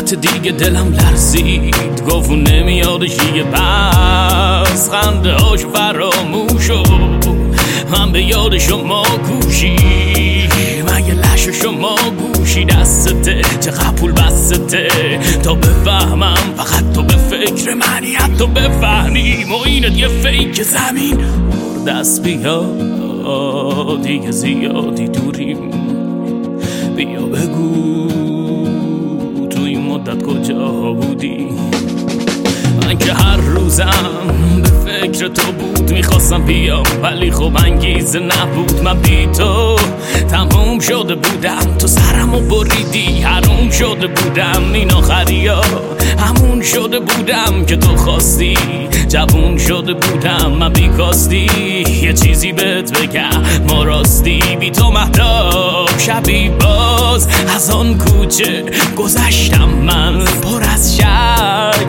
دفعت دیگه دلم لرزید، گفت نمیادش دیگه پس خنده هاش فراموشو من به یاد شما گوشی، مگه لش شما گوشی دسته چقدر پول بسته تا بفهمم فقط تو به فکر منی، حتی بفهمیم و اینت یه فیک زمین دست بیا دیگه زیادی دوریم، بیا بگو تو این مدت کجا بودی. من که هر روزم به فکر تو بود، میخواستم بیام ولی خب انگیزه نبود. من بی تو تموم شده بودم، تو سرمو بریدی حروم شده بودم. این آخری ها همون شده بودم که تو خواستی، جوون شده بودم من بی کاستی. یه چیزی بهت بگم ما راستی بی تو مهتاب شبی باز از آن کوچه گذشتم من پر از شک.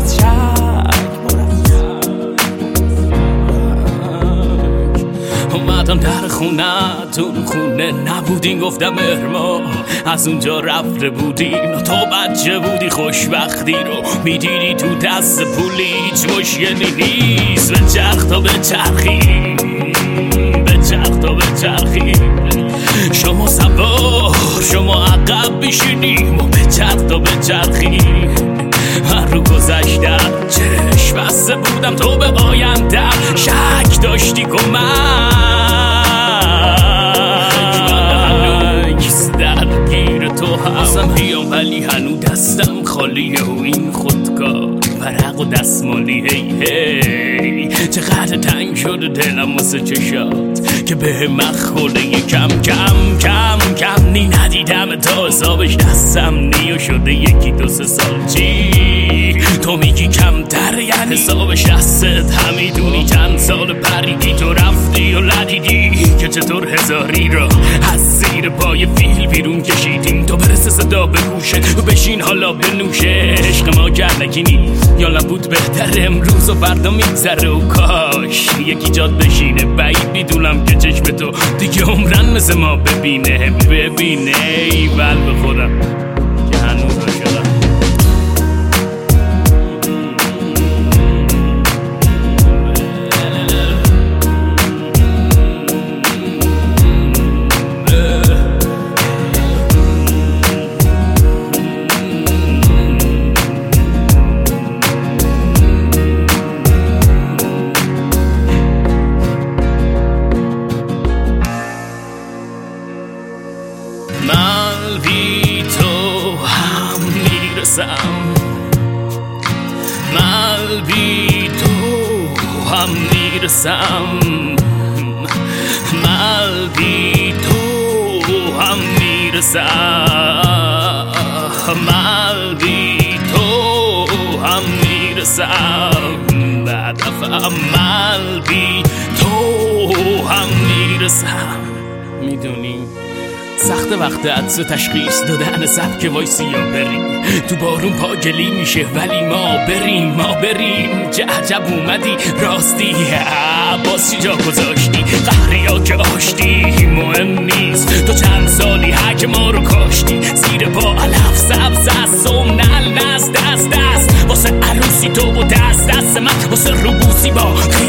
اومدم در خونتون، خونه نبودین گفتم ارما از اونجا رفته بودین، تو بچه بودی خوشبختی رو میدیدی تو دست پولی، هیچ مشکلی نیست به چرخ تا به چرخی، به چرخ تا به چرخی. شما سوار شما عقب بشینیم و به چرخ تا به چرخی. من رو گذشتم چشم بسته بودم، تو به آیندم شک داشتی کمک. درگیر تو هستم بیام ولی هنو دستم خالیه و این خودکار ورق و دستمالی. هی چقدر تنگ شده دلم واسه چشات که به مخوله کم کم کم کم نی ندیدم تا حسابش دستم نیو شده یکی دو سه سال. چی تو میگی کمتر یعنی حسابش دستت همیدونی چند سال پریدی تو رفتی و ندیدی که چطور هزاری رو از زیر پای فیل بیرون کشیدیم. تو برسه صدا به گوشه و بشین حالا بنوشه، عشق ما گرنگی نیست یا بود بهتر امروز و فردا میگذره و کاش یکی جاد بشینه. بعید میدونم که چشم تو دیگه عمرن مثل ما ببینه ایول به خودم که هنوز عاشقم. من بی تو هم میرسم، من بی تو هم میرسم، من بی تو هم میرسم، من بی تو هم میرسم. بعد من بی تو هم میرسم. میدونی سخت وقت عدس و تشخیص دادن سبک وایسی یا بریم تو بارون پاگلی میشه ولی ما بریم چه عجب اومدی راستی باز چی جا گذاشتی قهری ها که آشتی مهم نیست تو چند سالی حک ما رو کاشتی زیر پا علف سبز از سومنل نست دست واسه عروسی تو و دست من واسه روبوسی با